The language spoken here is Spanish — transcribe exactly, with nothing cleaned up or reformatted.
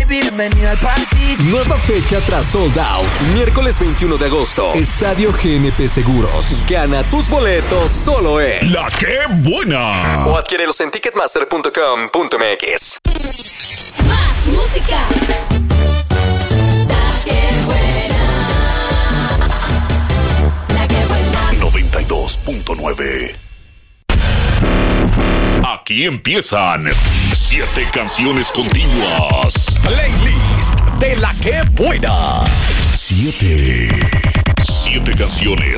bienvenido al party. Nueva fecha tras Sold Out. Miércoles veintiuno de agosto. Estadio G N P Seguros. Gana tus boletos solo en La Que Buena. O adquiérelos en ticketmaster punto com punto m x. Más música. La Que Buena. La Que Buena. noventa y dos punto nueve. Aquí empiezan siete canciones continuas. Playlist de La Que Buena. Siete. Siete canciones